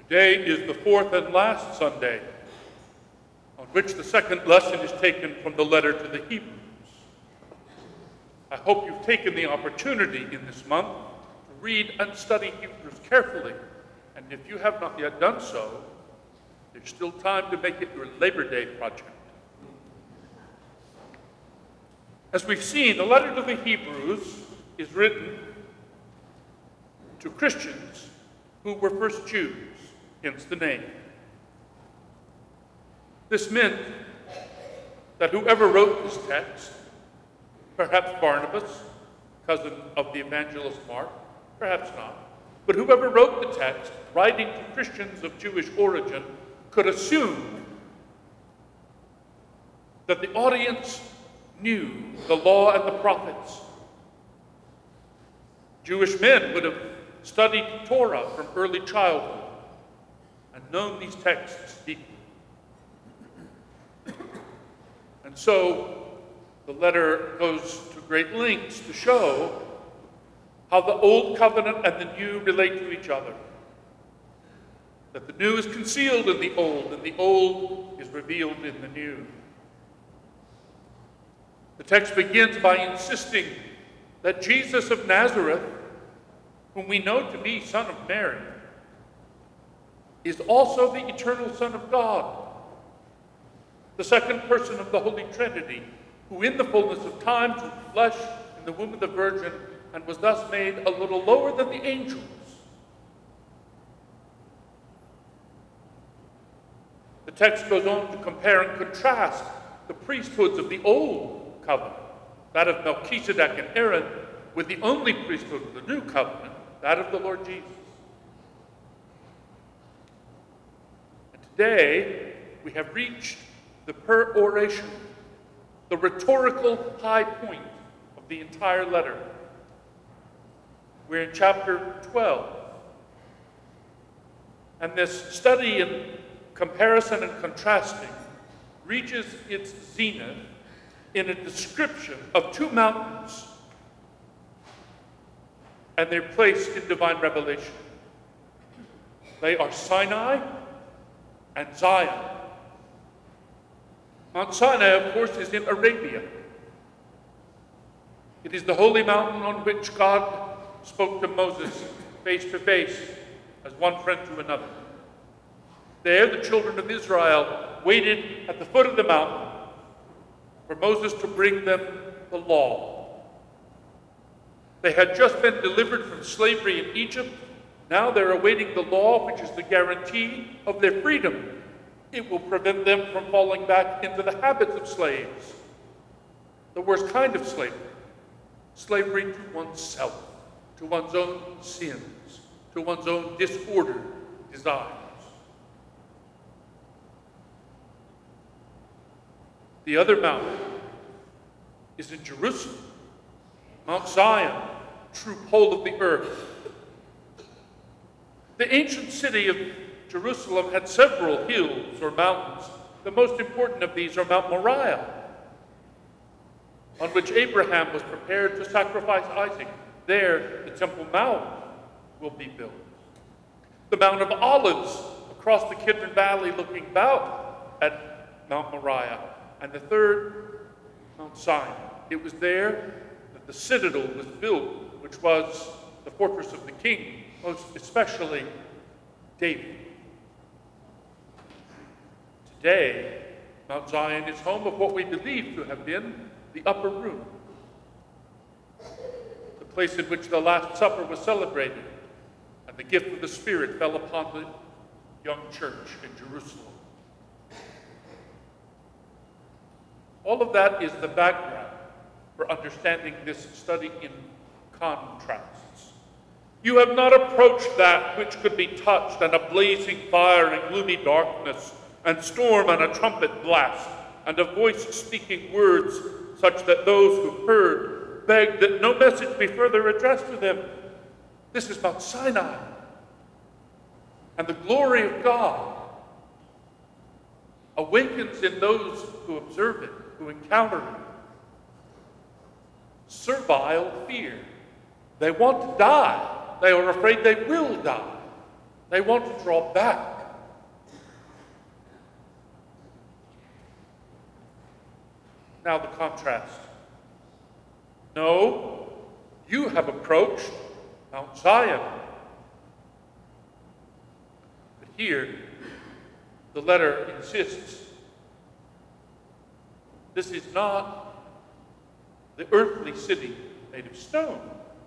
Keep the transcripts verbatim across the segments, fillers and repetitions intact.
Today is the fourth and last Sunday on which the second lesson is taken from the letter to the Hebrews. I hope you've taken the opportunity in this month to read and study Hebrews carefully, and if you have not yet done so, there's still time to make it your Labor Day project. As we've seen, the letter to the Hebrews is written to Christians who were first Jews, hence the name. This meant that whoever wrote this text, perhaps Barnabas, cousin of the evangelist Mark, perhaps not, but whoever wrote the text, writing to Christians of Jewish origin, could assume that the audience knew the law and the prophets. Jewish men would have studied Torah from early childhood and known these texts deeply. And so the letter goes to great lengths to show how the Old Covenant and the New relate to each other. That the new is concealed in the old, and the old is revealed in the new. The text begins by insisting that Jesus of Nazareth, whom we know to be Son of Mary, is also the eternal Son of God, the second person of the Holy Trinity, who in the fullness of time took flesh in the womb of the Virgin and was thus made a little lower than the angels. The text goes on to compare and contrast the priesthoods of the Old Covenant, that of Melchizedek and Aaron, with the only priesthood of the New Covenant, that of the Lord Jesus. And today, we have reached the peroration, the rhetorical high point of the entire letter. We're in chapter twelve. And this study in comparison and contrasting reaches its zenith in a description of two mountains and their place in divine revelation. They are Sinai and Zion. Mount Sinai, of course, is in Arabia. It is the holy mountain on which God spoke to Moses face to face as one friend to another. There, the children of Israel waited at the foot of the mountain for Moses to bring them the law. They had just been delivered from slavery in Egypt. Now they're awaiting the law, which is the guarantee of their freedom. It will prevent them from falling back into the habits of slaves, the worst kind of slavery, slavery to oneself, to one's own sins, to one's own disordered desires. The other mountain is in Jerusalem, Mount Zion, true pole of the earth. The ancient city of Jerusalem had several hills or mountains. The most important of these are Mount Moriah, on which Abraham was prepared to sacrifice Isaac. There, the Temple Mount will be built. The Mount of Olives, across the Kidron Valley, looking out at Mount Moriah. And the third, Mount Sinai. It was there that the citadel was built, which was the fortress of the king, most especially David. Today, Mount Zion is home of what we believe to have been the upper room, the place in which the Last Supper was celebrated, and the gift of the Spirit fell upon the young church in Jerusalem. All of that is the background for understanding this study in contrasts. You have not approached that which could be touched, and a blazing fire and gloomy darkness, and storm and a trumpet blast, and a voice speaking words such that those who heard begged that no message be further addressed to them. This is Mount Sinai, and the glory of God awakens in those who observe it, who encounter it, servile fear. They want to die. They are afraid they will die. They want to draw back. Now the contrast. No, you have approached Mount Zion. But here, the letter insists, this is not the earthly city made of stone.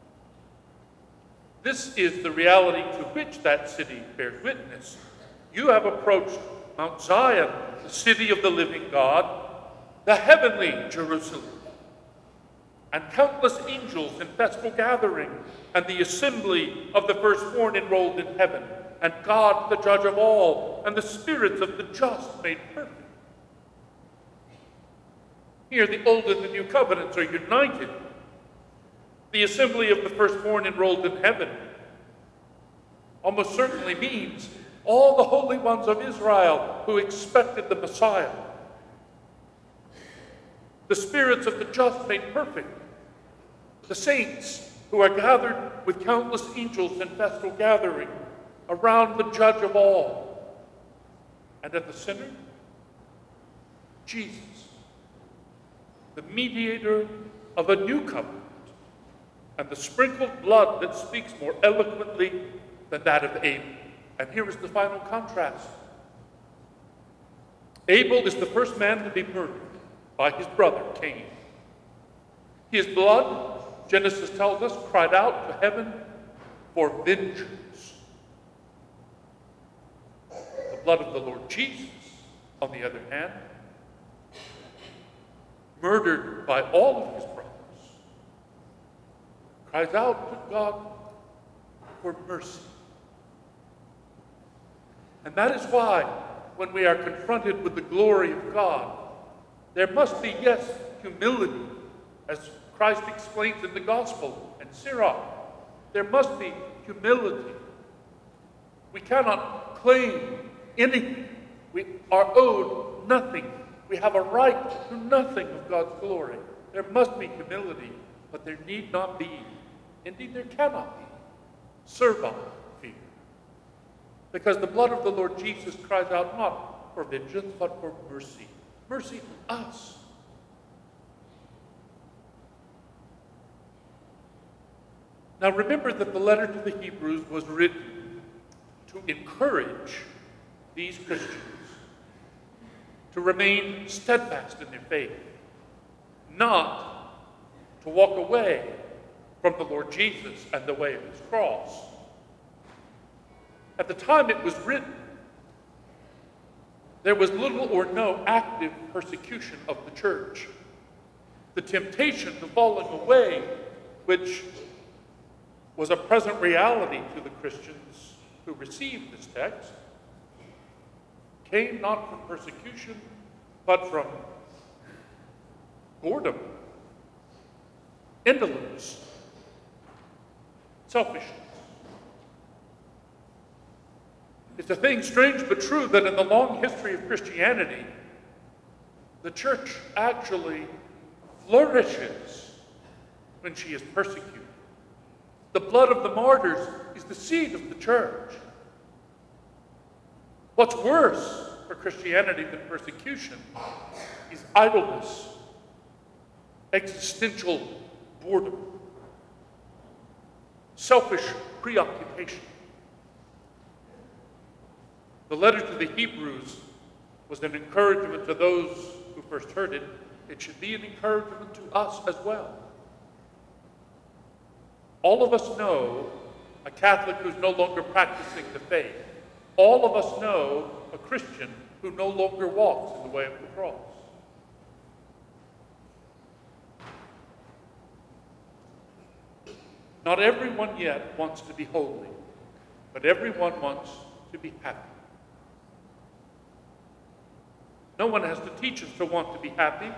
This is the reality to which that city bears witness. You have approached Mount Zion, the city of the living God, the heavenly Jerusalem, and countless angels in festal gathering, and the assembly of the firstborn enrolled in heaven, and God, the judge of all, and the spirits of the just made perfect. Here, the old and the new covenants are united. The assembly of the firstborn enrolled in heaven almost certainly means all the holy ones of Israel who expected the Messiah. The spirits of the just made perfect. The saints who are gathered with countless angels in festal gathering around the judge of all. And at the center, Jesus, the mediator of a new covenant, and the sprinkled blood that speaks more eloquently than that of Abel. And here is the final contrast. Abel is the first man to be murdered by his brother Cain. His blood, Genesis tells us, cried out to heaven for vengeance. The blood of the Lord Jesus, on the other hand, murdered by all of his brothers, cries out to God for mercy. And that is why, when we are confronted with the glory of God, there must be, yes, humility, as Christ explains in the Gospel and Sirach. There must be humility. We cannot claim anything. We are owed nothing. We have a right to nothing of God's glory. There must be humility, but there need not be, indeed there cannot be, servile fear. Because the blood of the Lord Jesus cries out not for vengeance, but for mercy. Mercy to us. Now remember that the letter to the Hebrews was written to encourage these Christians to remain steadfast in their faith, not to walk away from the Lord Jesus and the way of his cross. At the time it was written, there was little or no active persecution of the church. The temptation to falling away, which was a present reality to the Christians who received this text, came not from persecution, but from boredom, indolence, selfishness. It's a thing strange but true that in the long history of Christianity, the church actually flourishes when she is persecuted. The blood of the martyrs is the seed of the church. What's worse for Christianity than persecution is idleness, existential boredom, selfish preoccupation. The letter to the Hebrews was an encouragement to those who first heard it. It should be an encouragement to us as well. All of us know a Catholic who's no longer practicing the faith. All of us know a Christian who no longer walks in the way of the cross. Not everyone yet wants to be holy, but everyone wants to be happy. No one has to teach us to want to be happy.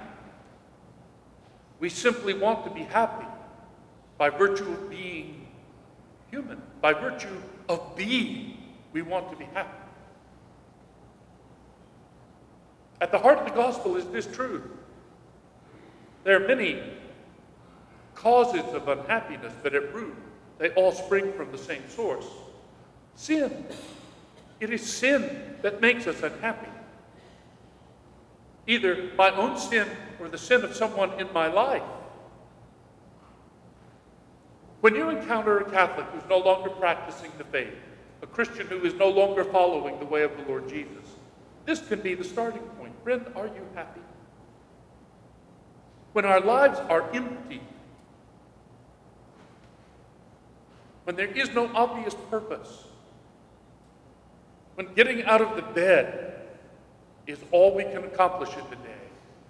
We simply want to be happy by virtue of being human. By virtue of being, we want to be happy. At the heart of the gospel is this truth. There are many causes of unhappiness, but at root, they all spring from the same source. Sin. It is sin that makes us unhappy. Either my own sin or the sin of someone in my life. When you encounter a Catholic who's no longer practicing the faith, a Christian who is no longer following the way of the Lord Jesus, this can be the starting point. Friend, are you happy? When our lives are empty, when there is no obvious purpose, when getting out of the bed is all we can accomplish in the day,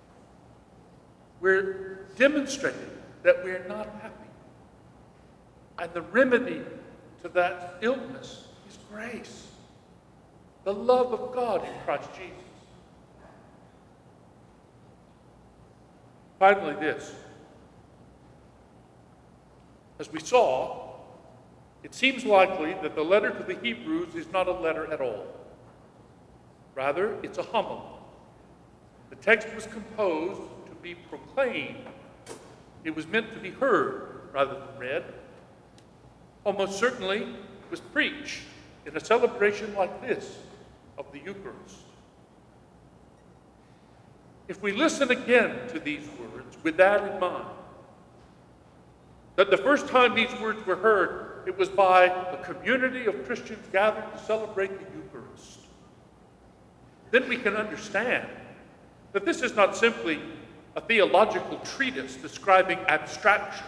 we're demonstrating that we're not happy. And the remedy to that illness is grace, the love of God in Christ Jesus. Finally, this. As we saw, it seems likely that the letter to the Hebrews is not a letter at all. Rather, it's a homily. The text was composed to be proclaimed. It was meant to be heard rather than read. Almost certainly, it was preached in a celebration like this of the Eucharist. If we listen again to these words with that in mind, that the first time these words were heard, it was by a community of Christians gathered to celebrate the Eucharist, then we can understand that this is not simply a theological treatise describing abstractions,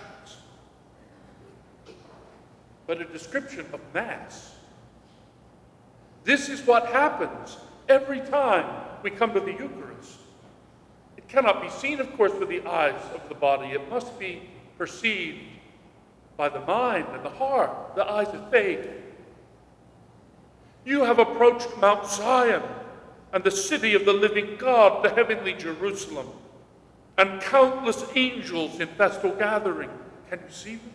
but a description of Mass. This is what happens every time we come to the Eucharist. It cannot be seen, of course, with the eyes of the body. It must be perceived by the mind and the heart, the eyes of faith. You have approached Mount Zion and the city of the living God, the heavenly Jerusalem, and countless angels in festal gathering. Can you see them?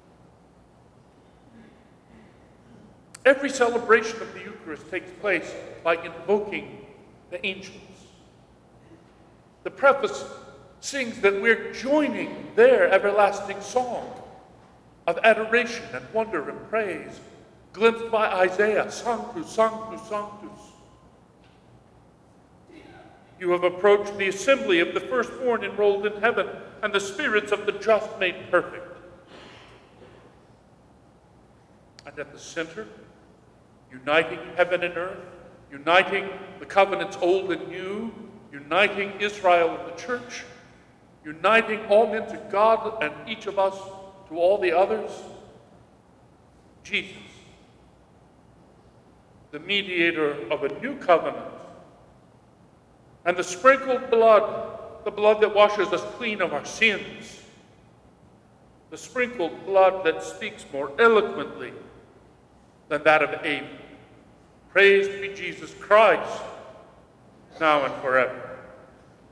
Every celebration of the Eucharist takes place by invoking the angels. The preface sings that we're joining their everlasting song of adoration and wonder and praise, glimpsed by Isaiah, Sanctus, Sanctus, Sanctus. You have approached the assembly of the firstborn enrolled in heaven, and the spirits of the just made perfect. And at the center, uniting heaven and earth, uniting the covenants old and new, uniting Israel and the church, uniting all men to God and each of us to all the others, Jesus, the mediator of a new covenant, and the sprinkled blood, the blood that washes us clean of our sins, the sprinkled blood that speaks more eloquently than that of Abel. Praised be Jesus Christ, now and forever.